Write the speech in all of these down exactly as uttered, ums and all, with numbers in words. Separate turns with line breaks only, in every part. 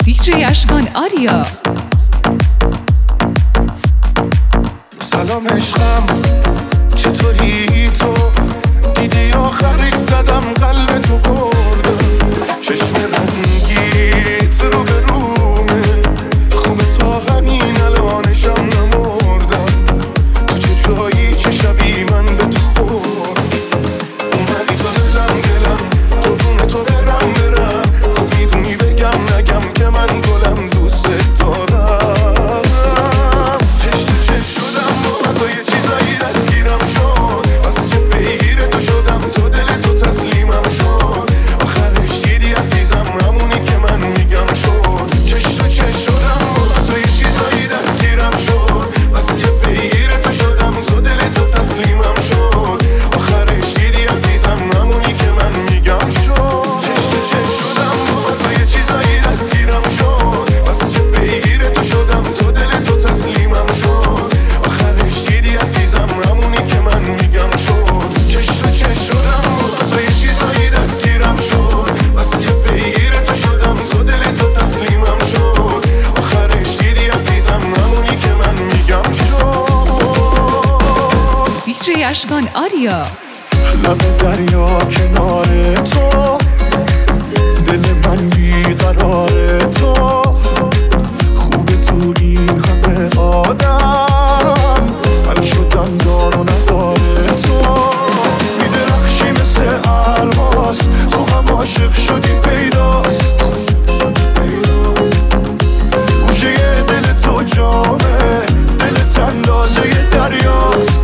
دیجی اشکان آریا.
سلام عشقم، چطوری تو؟ دیدی آخرش زدم قلب تو بردم، چشم رنگیت رو به رومه، خوبه تا همین الانشم نمردم. تو چه جایی چه شبی من به تو خورد، اومدی تو دلم دلم قربون تو برم برم. خب میدونی بگم نگم که من گلم دوست دارم. چش تو چش شدم با تو یه چیزایی دستگیرم شد، بس که پیگیر تو شدم تو دل تو تسلیمم شد. آخرش دیدی عزیزم همونی که من میگم شد. چش تو چش شدم با تو یه چیزایی دستگیرم شد، بس که پیگیر تو شدم تو دل تو تسلیمم شد. آخرش دیدی عزیزم همونی که من میگم شد. چش تو چش شدم با تو یه چیزایی دستگیرم شد، بس که پیگیر تو شدم تو دل تو تسلیمم شد. آخرش دیدی عزیزم همونی که من میگم شد. چش تو چش شدم با تو یه چیزایی دستگیرم شد، بس که پیگیر تو شدم تو دل تو تسلیمم شد. آخرش دیدی عزیزم همونی که من میگم شد.
دیجی اشکان آریا.
لب دریا کنار تو، دل من بیقرار تو. خوبه تو این همه آدم، من شدم دار و ندار تو. میدرخشی مثل الماس، تو هم عاشق شدی پیداست. گوشه دل تو جامه، دلت اندازه دریاست.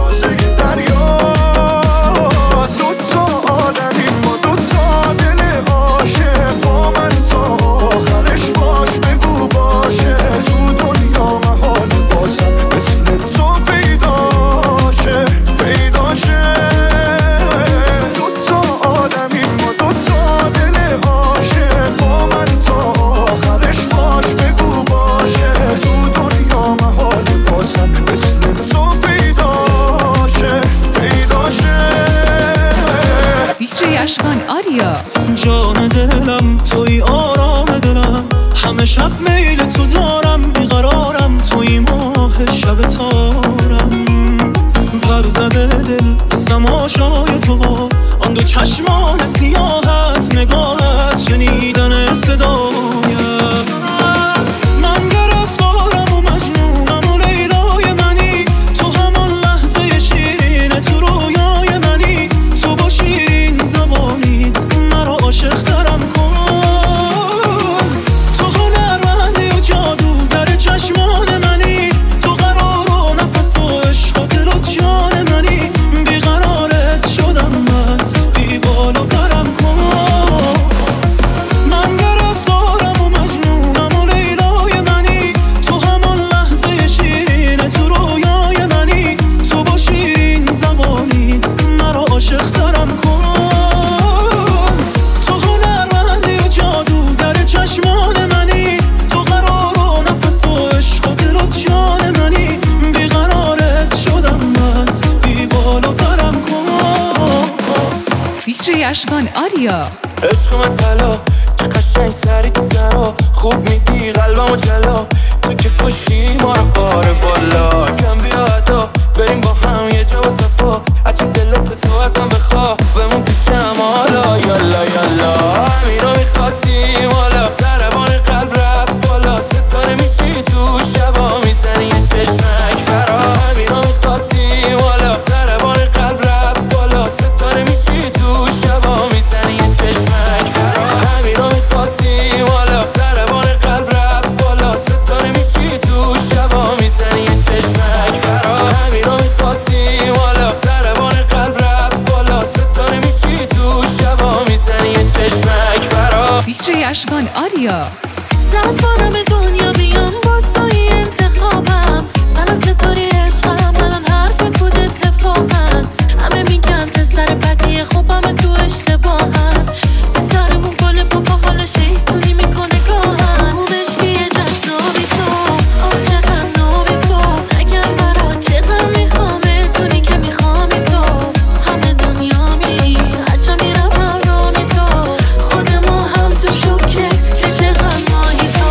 اشکان آریا.
جان دلم توی آرام دلم، همه شب میل تو دارم، بیقرارم توی ماه شب تارم. پر زده دل حسم آشای تو، آن دو چشمان سیاهت، نگاهت، شنیدن صدایم. من گرفتارم و مجنونم و لیلای منی، تو همان لحظه شیرین تو رویای منی. تو با شیرین زبانیت مرا عاشق ترم کن. تو هنرمندی و جادو در چشمان منی، تو قرار و نفس و عشق و دل و جان منی. بیقرارت شدم من، بی بال و پرم کن. من گرفتارم و مجنونم و لیلای منی، تو همان لحظه شیرین تو رویای منی. تو با شیرین زبانیت مرا عاشق ترم کن. تو هنرمندی و جادو در چشمان منی، تو قرار و نفس و عشق و دل و جان منی. بیقرارت شدم من، بی بال و پرم کن.
دیجی اشکان آریا.
عشق من طلا، چه قشنگ سری تو سرا، خوب میدی قلبم و جلا. تو که پشتی ما رو باره والا، کم بیا ادا بریم با هم یه جا و صفا. هرچی دلت تو ازم بخوا، بمون پیشم حالا. یالا یالا همینا میخواستیم حالا، ضربان قلب رفت بالا. ستاره میشی تو شبا، میزنی یه چشمک برا. همینا میخواستیم حالا، ضربان قلب رفت بالا. ستاره میشی تو شبا، میزنی یه چشمک برا. همینا میخواستیم حالا، ضربان قلب رفت بالا. ستاره میشی تو شبا، میزنی یه چشمک برا. همینا میخواستیم حالا، ضربان قلب رفت بالا. ستاره میشی تو شبا، میزنی یه چشمک برا.
دیجی اشکان آریا.
صد بارم دنیا بیام با سایه انتخابم. سلام چطوری عشقم، الان حرفت بود اتفاقا. همه میگن پسر بدی خوبم تو اشتباهم. پسرمون گل بابا حال شیطونی میکنه گاهم. اون عشقی جذابی تو، آه چقدر نابی تو. نگم برات چقدر میخوامه، دونی که میخوامی تو. همه دنیا می هرچه میرم هر رامی تو. خود ما هم تو شکه که چقدر ماهی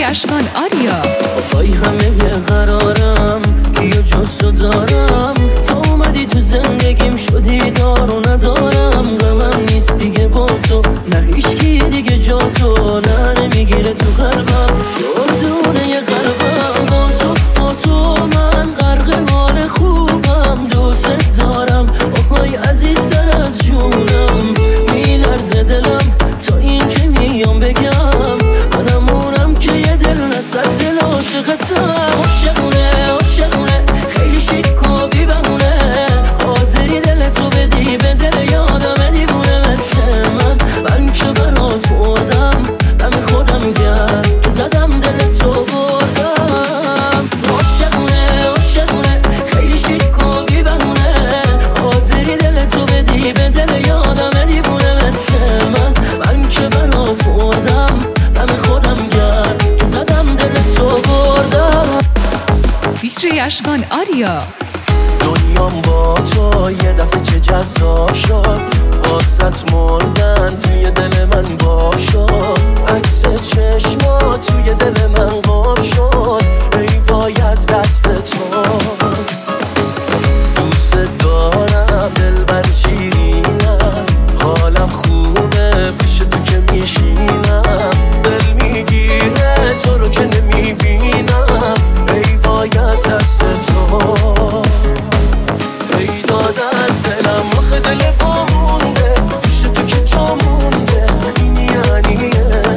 اشکان آریا.
پای همه قرارم که یه جستو دارم، تا اومدی تو زندگیم شدی دار و ندارم. غمم نیست دیگه با تو، نه هیچکی دیگه جا تو، نه نمیگیره تو قلبم یادونه یه قلبم. با تو با تو من غرق حال خوبم، دوست دارم آهای عزیزتر از جونم. میلرزه دلم تا این که میام بگم، منم اونم که یه دل نصد دل عاشقتم. عاشقونه عاشقونه خیلی شیک و بی بهونه، حاضری دل تو بدی به دل یادم دیوونه مثل من. من که برات بردم دم خودم گرم که زدم دل تو بردم. عاشقونه عاشقونه خیلی شیک و بی بهونه، حاضری دل تو بدی به دل یادم دیوونه مثل من. من که برات بردم دم خودم گرم که زدم دل تو بردم.
دیجی اشکان آریا.
دنیام با تو یه دفعه چه جذاب شد، واسط مردن توی دل من باب شد. عکس چشمات توی دل من قاب شد، ای وای از دست تو. دوست دارم دلبر شیرینم، حالم خوبه پیش تو که میشینم. دل میگیره تو رو که نمیبینم، ای وای از دست تو. ای داد از دلم آخه دل با مونده، پیش تو که جا مونده، این یعنی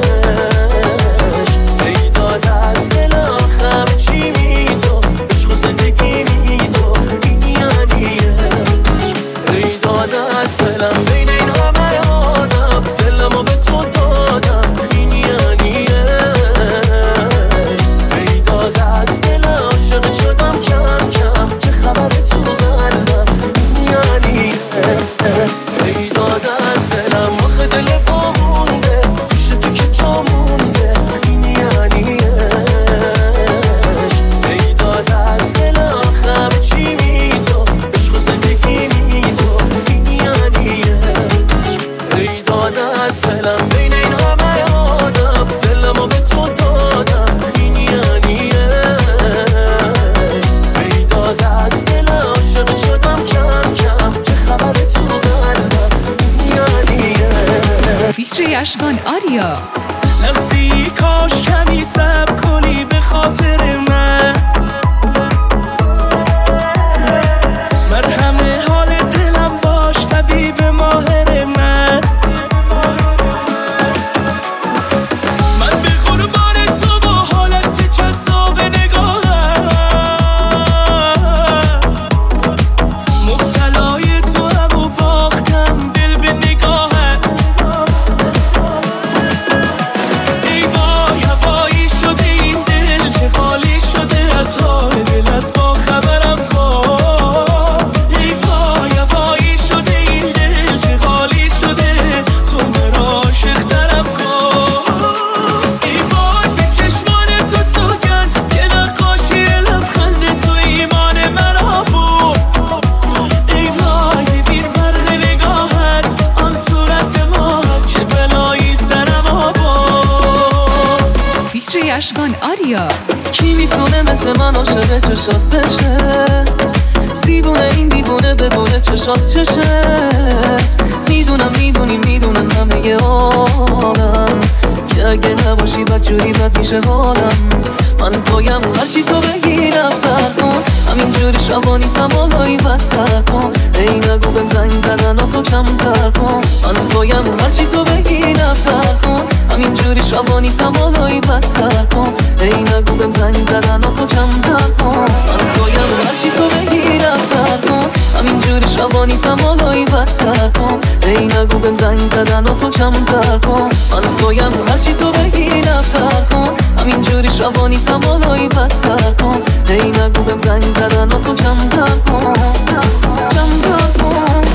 عشق. ای داد از دلم آخه همه چی می تو، عشق و زندگی می تو، این یعنی عشق. ای داد از دلم بین این همه آدم، دلمو به تو دادم، این یعنی عشق. ای داد از دلم عاشق شدم کم کم، چه خبر تو قلبم، این یعنی عشق. ای داد از دلم آخه دل با مونده، پیش تو که جا مونده، این یعنی عشق. ای داد از دلم آخه همه چی می تو، عشق و زندگی می تو، این یعنی عشق. ای داد از دلم بین این همه آدم، دلمو به تو دادم، این یعنی عشق. ای داد از دلم عاشق شدم کم کم، چه خبر تو قلبم، این یعنی عشق.
دیجی اشکان آریا.
لحظی کاش کمی صبر کنی به خاطر من، مرهم حال دلم باش طبیب ماهر من. من به قربان تو با حالت جذاب نگاهم، مبتلای تو هم و باختم دل به نگاهت. ای وای هوایی شده این دل، چه خالی شده از حال دلت با خبرم کن. ای وای هوایی شده این دل، چه خالی شده تو مرا عاشق ترم کن. ای وای به چشمان تو سوگن که نقاشی لبخند تو ایمان مرا بود. ای وای ببین برق نگاهت آن صورت ما، چه بلایی سرم آورد.
دیجی اشکان آریا.
کی میتونه مثل من عاشق چشات بشه، دیوونه این دیوونه بدونه چشات چشه. میدونم میدونی میدونم همه عالم که اگه نباشی بد جوری بد میشه حالم. من پایم هرچی تو بگیرم تر کن، همینجوری شبانی تمالایی بدتر کن. ای نگو بهم زنگ زدن تو کمتر کن. من پایم هرچی تو بگیرم تر کن، همینجوری شبانی تمالایی بدتر کن. ای نگو بهم زنگ زدن تو کمتر کن. من پایم هرچی تو بگیرم تر کن، همینجوری شبانی تمالایی بدتر کن. ای نگو بهم زنگ زدن تو کمتر کن. من پایم هرچی تو بگیرم تر کن، همینجوری شبانی تمالایی بدتر کن. ای نگو بهم زنگ زدن تو کمتر کن، کمتر کن.